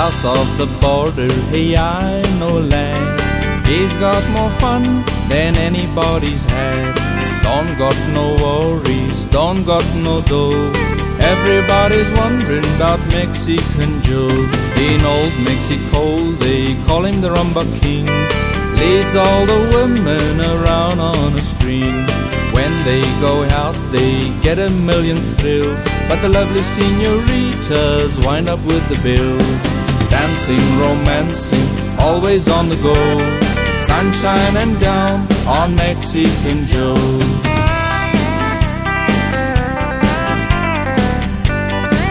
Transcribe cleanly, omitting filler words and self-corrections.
south of the border, hey, I know a lad. He's got more fun than anybody's had. Don't got no worries, don't got no dough. Everybody's wondering about Mexican Joe. In old Mexico they call him the Rumba King. Leads all the women around on a string. When they go out they get a million thrills, but the lovely senoritas wind up with the bills. Dancing, romancing, always on the go. Sunshine and down on Mexican Joe.